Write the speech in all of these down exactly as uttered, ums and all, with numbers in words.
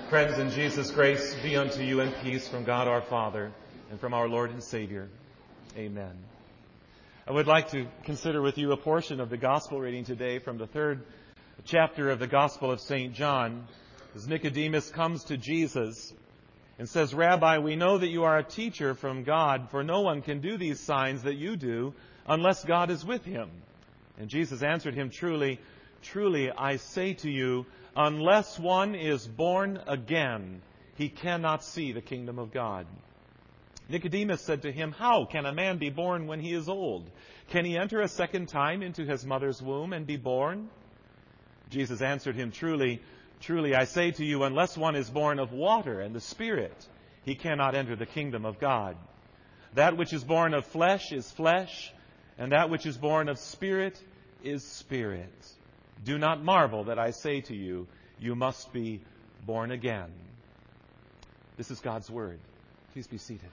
Friends, in Jesus' grace be unto you and peace from God our Father and from our Lord and Savior. Amen. I would like to consider with you a portion of the gospel reading today from the third chapter of the Gospel of Saint John, as Nicodemus comes to Jesus and says, "Rabbi, we know that you are a teacher from God, for no one can do these signs that you do unless God is with him." And Jesus answered him, "Truly, truly, I say to you, unless one is born again, he cannot see the kingdom of God." Nicodemus said to him, "How can a man be born when he is old? Can he enter a second time into his mother's womb and be born?" Jesus answered him, "Truly, truly, I say to you, unless one is born of water and the Spirit, he cannot enter the kingdom of God. That which is born of flesh is flesh, and that which is born of Spirit is spirit. Do not marvel that I say to you, you must be born again." This is God's Word. Please be seated.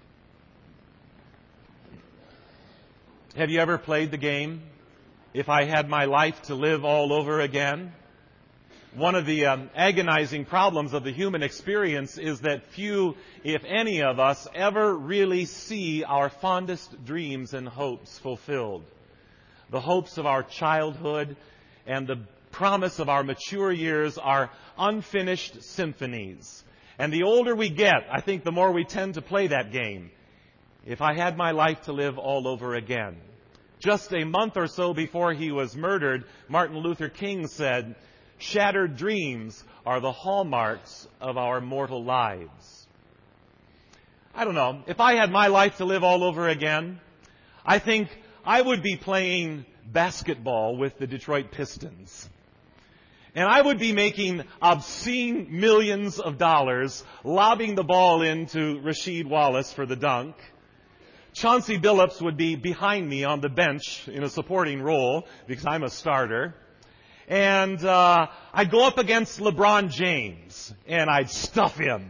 Have you ever played the game, "If I had my life to live all over again"? One of the um, agonizing problems of the human experience is that few, if any of us, ever really see our fondest dreams and hopes fulfilled. The hopes of our childhood and the promise of our mature years are unfinished symphonies. And the older we get, I think the more we tend to play that game. If I had my life to live all over again. Just a month or so before he was murdered, Martin Luther King said, "Shattered dreams are the hallmarks of our mortal lives." I don't know. If I had my life to live all over again, I think I would be playing basketball with the Detroit Pistons. And I would be making obscene millions of dollars lobbing the ball into Rasheed Wallace for the dunk. Chauncey Billups would be behind me on the bench in a supporting role because I'm a starter. And uh, I'd go up against LeBron James and I'd stuff him.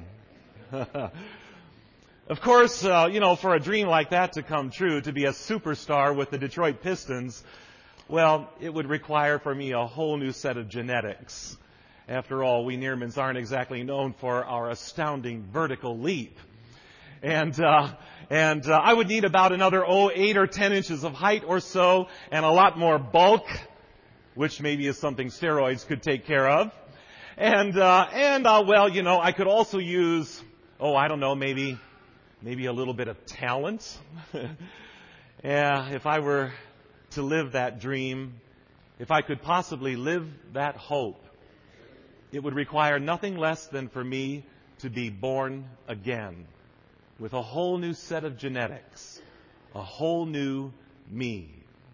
Of course, uh, you know, for a dream like that to come true, to be a superstar with the Detroit Pistons, well, it would require for me a whole new set of genetics. After all, we Neermans aren't exactly known for our astounding vertical leap. And uh, and uh, I would need about another, oh, eight or ten inches of height or so, and a lot more bulk, which maybe is something steroids could take care of. And, uh, and uh, well, you know, I could also use, oh, I don't know, maybe, maybe a little bit of talent. Yeah, if I were to live that dream, if I could possibly live that hope, it would require nothing less than for me to be born again with a whole new set of genetics, a whole new me.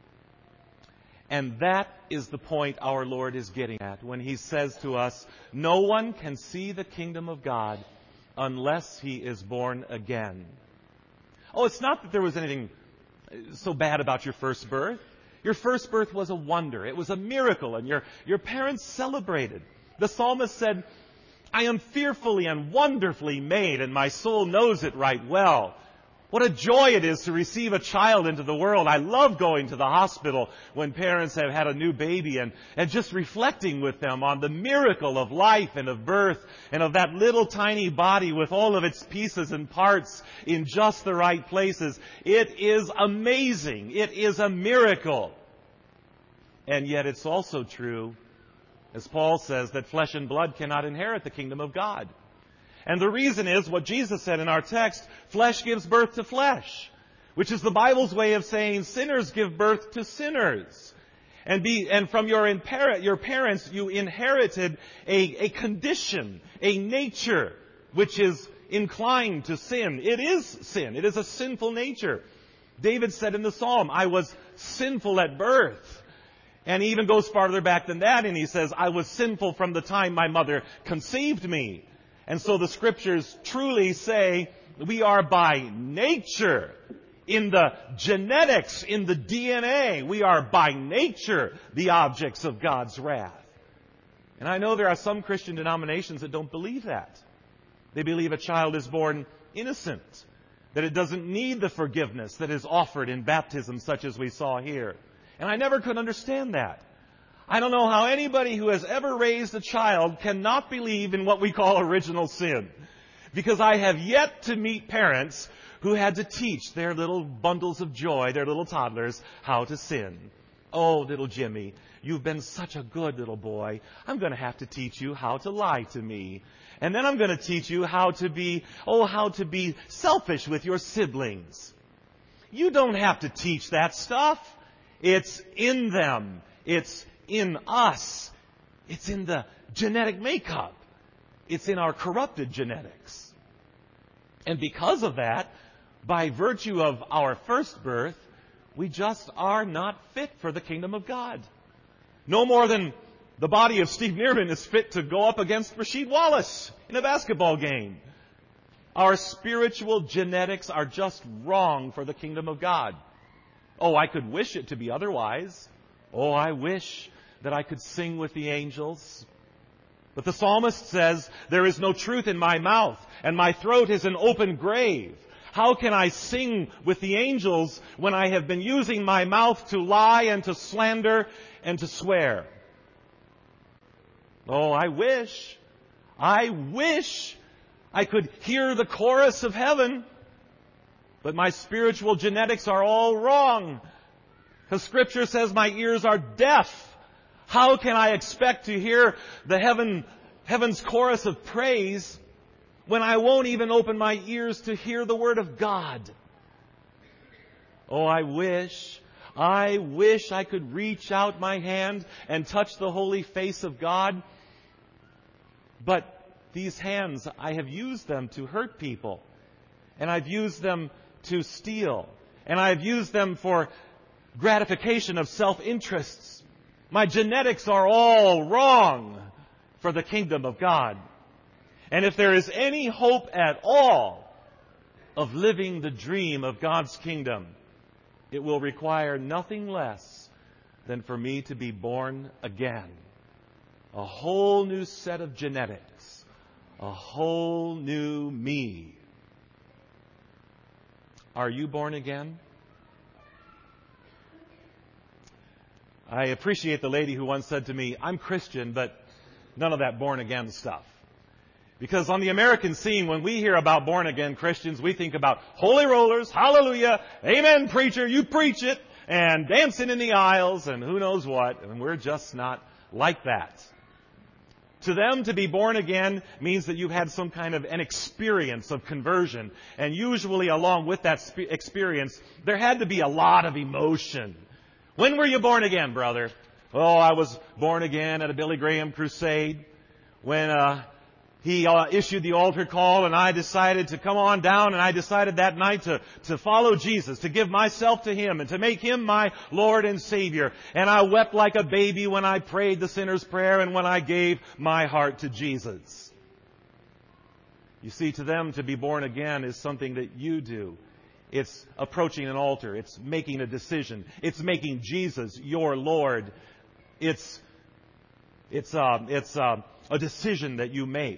And that is the point our Lord is getting at when He says to us, no one can see the kingdom of God unless he is born again. Oh, it's not that there was anything so bad about your first birth. Your first birth was a wonder. It was a miracle, and your, your parents celebrated. The psalmist said, "I am fearfully and wonderfully made, and my soul knows it right well." What a joy it is to receive a child into the world. I love going to the hospital when parents have had a new baby and, and just reflecting with them on the miracle of life and of birth and of that little tiny body with all of its pieces and parts in just the right places. It is amazing. It is a miracle. And yet it's also true, as Paul says, that flesh and blood cannot inherit the kingdom of God. And the reason is what Jesus said in our text, flesh gives birth to flesh, which is the Bible's way of saying sinners give birth to sinners. And be, and from your, imper- your parents, you inherited a, a condition, a nature, which is inclined to sin. It is sin. It is a sinful nature. David said in the Psalm, "I was sinful at birth." And he even goes farther back than that, and he says, "I was sinful from the time my mother conceived me." And so the Scriptures truly say we are by nature, in the genetics, in the D N A, we are by nature the objects of God's wrath. And I know there are some Christian denominations that don't believe that. They believe a child is born innocent, that it doesn't need the forgiveness that is offered in baptism such as we saw here. And I never could understand that. I don't know how anybody who has ever raised a child cannot believe in what we call original sin. Because I have yet to meet parents who had to teach their little bundles of joy, their little toddlers, how to sin. Oh, little Jimmy, you've been such a good little boy. I'm going to have to teach you how to lie to me. And then I'm going to teach you how to be, oh, how to be selfish with your siblings. You don't have to teach that stuff. It's in them. It's in us. It's in the genetic makeup. It's in our corrupted genetics. And because of that, by virtue of our first birth, we just are not fit for the kingdom of God. No more than the body of Steve Neerman is fit to go up against Rasheed Wallace in a basketball game. Our spiritual genetics are just wrong for the kingdom of God. Oh, I could wish it to be otherwise. Oh, I wish that I could sing with the angels. But the psalmist says, there is no truth in my mouth, and my throat is an open grave. How can I sing with the angels when I have been using my mouth to lie and to slander and to swear? Oh, I wish, I wish I could hear the chorus of heaven. But my spiritual genetics are all wrong. Because Scripture says my ears are deaf. How can I expect to hear the heaven, heaven's chorus of praise when I won't even open my ears to hear the Word of God? Oh, I wish, I wish I could reach out my hand and touch the holy face of God. But these hands, I have used them to hurt people. And I've used them to steal. And I've used them for gratification of self-interests. My genetics are all wrong for the kingdom of God. And if there is any hope at all of living the dream of God's kingdom, it will require nothing less than for me to be born again. A whole new set of genetics. A whole new me. Are you born again? I appreciate the lady who once said to me, I'm Christian, but none of that born again stuff. Because on the American scene, when we hear about born again Christians, we think about holy rollers, hallelujah, amen preacher, you preach it, and dancing in the aisles, and who knows what, and we're just not like that. To them, to be born again means that you've had some kind of an experience of conversion. And usually along with that spe- experience, there had to be a lot of emotion. When were you born again, brother? Oh, I was born again at a Billy Graham crusade when uh, he uh, issued the altar call, and I decided to come on down, and I decided that night to, to follow Jesus, to give myself to Him, and to make Him my Lord and Savior. And I wept like a baby when I prayed the sinner's prayer and when I gave my heart to Jesus. You see, to them, to be born again is something that you do. It's approaching an altar. It's making a decision. It's making Jesus your Lord. It's, it's, uh, it's uh, a decision that you make.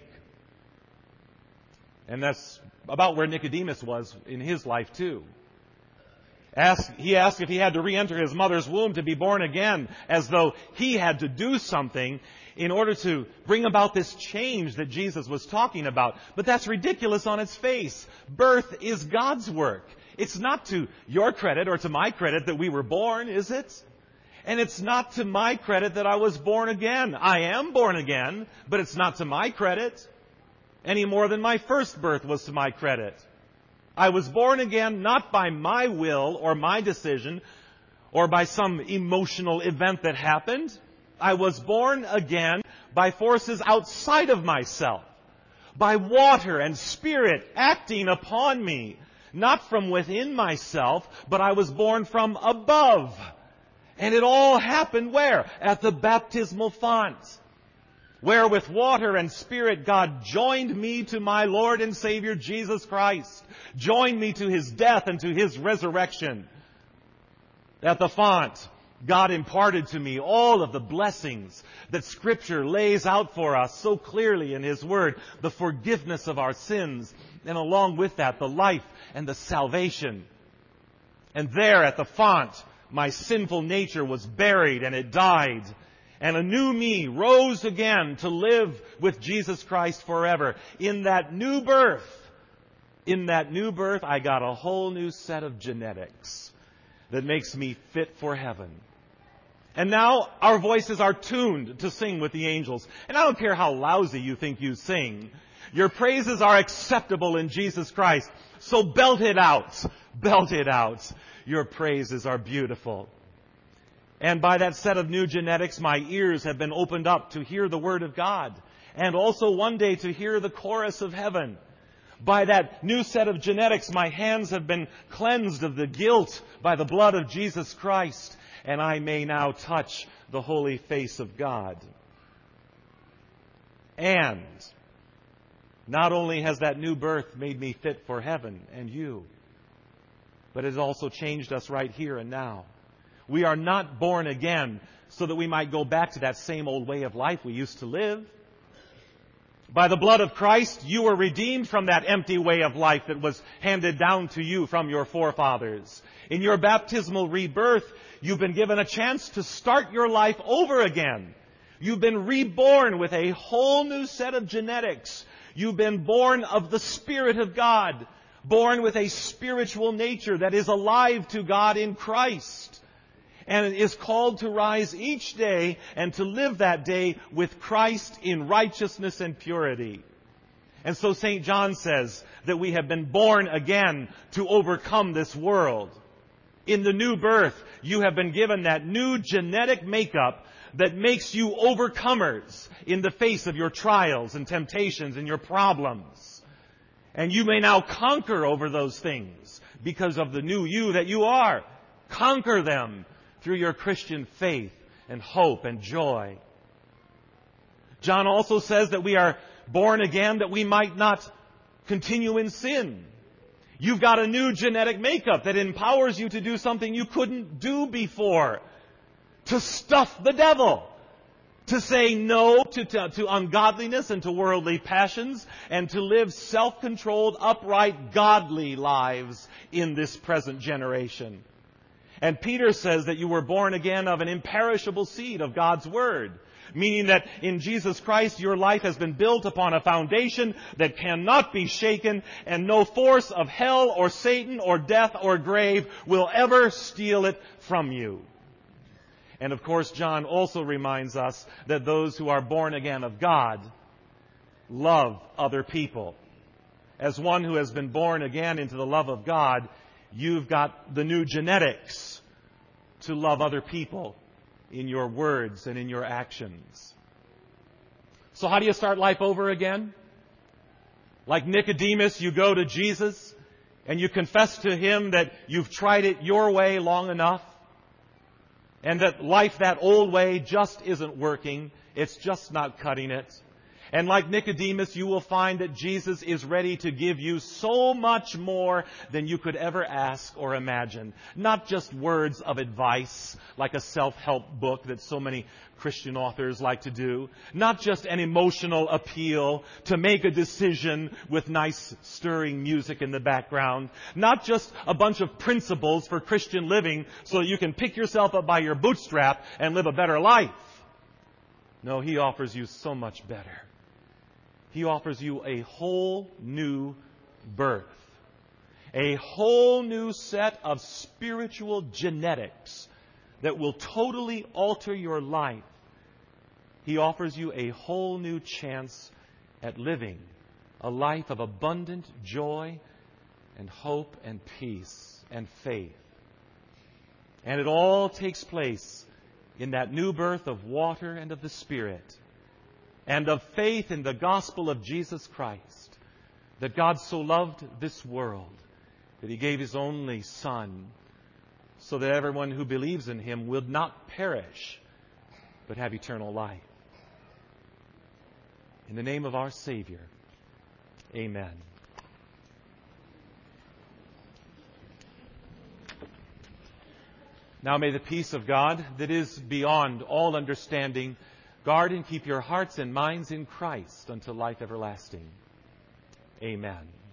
And that's about where Nicodemus was in his life too. Asked, he asked if he had to re-enter his mother's womb to be born again, as though he had to do something in order to bring about this change that Jesus was talking about. But that's ridiculous on its face. Birth is God's work. It's not to your credit or to my credit that we were born, is it? And it's not to my credit that I was born again. I am born again, but it's not to my credit any more than my first birth was to my credit. I was born again not by my will or my decision or by some emotional event that happened. I was born again by forces outside of myself, by water and Spirit acting upon me, not from within myself, but I was born from above. And it all happened where? At the baptismal font, where with water and Spirit God joined me to my Lord and Savior Jesus Christ, joined me to His death and to His resurrection. At the font, God imparted to me all of the blessings that Scripture lays out for us so clearly in His Word, the forgiveness of our sins, and along with that, the life and the salvation. And there at the font, my sinful nature was buried and it died. And a new me rose again to live with Jesus Christ forever. In that new birth, in that new birth, I got a whole new set of genetics that makes me fit for heaven. And now our voices are tuned to sing with the angels. And I don't care how lousy you think you sing. Your praises are acceptable in Jesus Christ. So belt it out. Belt it out. Your praises are beautiful. And by that set of new genetics, my ears have been opened up to hear the Word of God. And also one day to hear the chorus of heaven. By that new set of genetics, my hands have been cleansed of the guilt by the blood of Jesus Christ. And I may now touch the holy face of God. And not only has that new birth made me fit for heaven and you, but it has also changed us right here and now. We are not born again so that we might go back to that same old way of life we used to live. By the blood of Christ, you were redeemed from that empty way of life that was handed down to you from your forefathers. In your baptismal rebirth, you've been given a chance to start your life over again. You've been reborn with a whole new set of genetics. You've been born of the Spirit of God, born with a spiritual nature that is alive to God in Christ, and is called to rise each day and to live that day with Christ in righteousness and purity. And so Saint John says that we have been born again to overcome this world. In the new birth, you have been given that new genetic makeup that makes you overcomers in the face of your trials and temptations and your problems. And you may now conquer over those things because of the new you that you are. Conquer them through your Christian faith and hope and joy. John also says that we are born again that we might not continue in sin. You've got a new genetic makeup that empowers you to do something you couldn't do before. To stuff the devil. To say no to, to, to ungodliness and to worldly passions. And to live self-controlled, upright, godly lives in this present generation. And Peter says that you were born again of an imperishable seed of God's Word. Meaning that in Jesus Christ your life has been built upon a foundation that cannot be shaken, and no force of hell or Satan or death or grave will ever steal it from you. And of course, John also reminds us that those who are born again of God love other people. As one who has been born again into the love of God, you've got the new genetics to love other people in your words and in your actions. So how do you start life over again? Like Nicodemus, you go to Jesus and you confess to Him that you've tried it your way long enough and that life that old way just isn't working. It's just not cutting it. And like Nicodemus, you will find that Jesus is ready to give you so much more than you could ever ask or imagine. Not just words of advice, like a self-help book that so many Christian authors like to do. Not just an emotional appeal to make a decision with nice stirring music in the background. Not just a bunch of principles for Christian living so that you can pick yourself up by your bootstrap and live a better life. No, He offers you so much better. He offers you a whole new birth. A whole new set of spiritual genetics that will totally alter your life. He offers you a whole new chance at living a life of abundant joy and hope and peace and faith. And it all takes place in that new birth of water and of the Spirit, and of faith in the gospel of Jesus Christ, that God so loved this world that He gave His only Son, so that everyone who believes in Him will not perish, but have eternal life. In the name of our Savior, amen. Now may the peace of God, that is beyond all understanding, guard and keep your hearts and minds in Christ unto life everlasting. Amen.